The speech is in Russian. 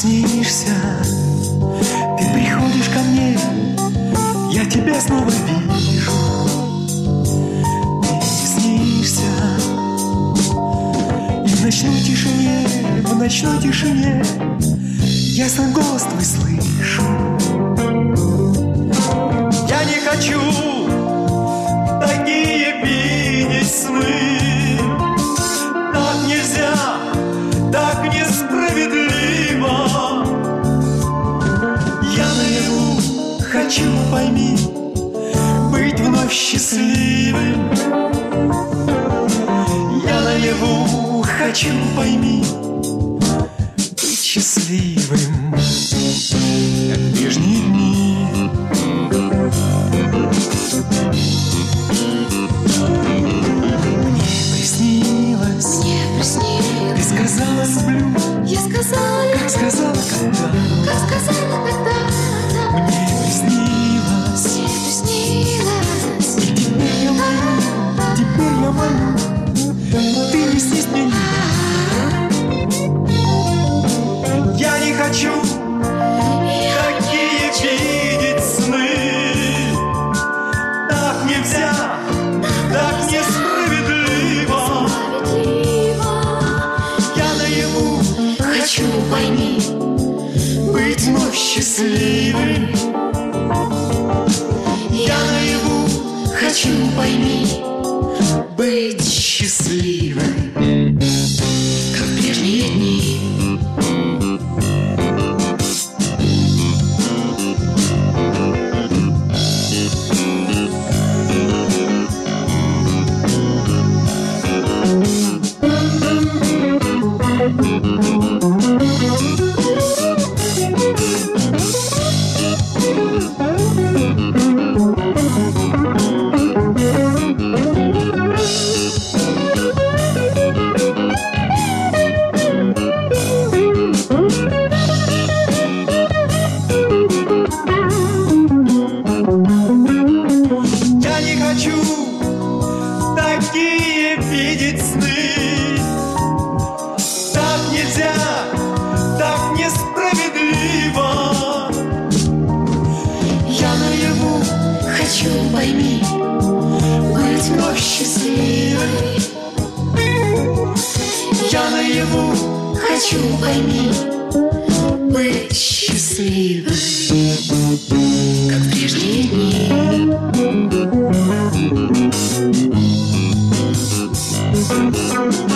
снишься, ты приходишь ко мне, я тебя снова вижу. Ты снишься, и в ночной тишине ясный голос твой слышу. Я не хочу такие видеть сны. Так нельзя, так несправедливо. Я наяву хочу, пойми, быть вновь счастливым. Я наяву хочу, пойми, быть счастливым, как прежние дни. Мне приснилось, ты сказала люблю. Я сказала, как сказала когда. Мне приснилось, и теперь я молю, ты не снись мне. Я не хочу такие видеть сны. Так нельзя, так несправедливо. Я наяву хочу, пойми, быть вновь счастливым. Я наяву хочу, пойми, быть счастливым, как в прежние дни. Я не хочу такие видеть сны. Так нельзя, так несправедливо. Я наяву Хочу, пойми, быть вновь счастливой. Я наяву Хочу, пойми, быть счастливой, как в прежние дни.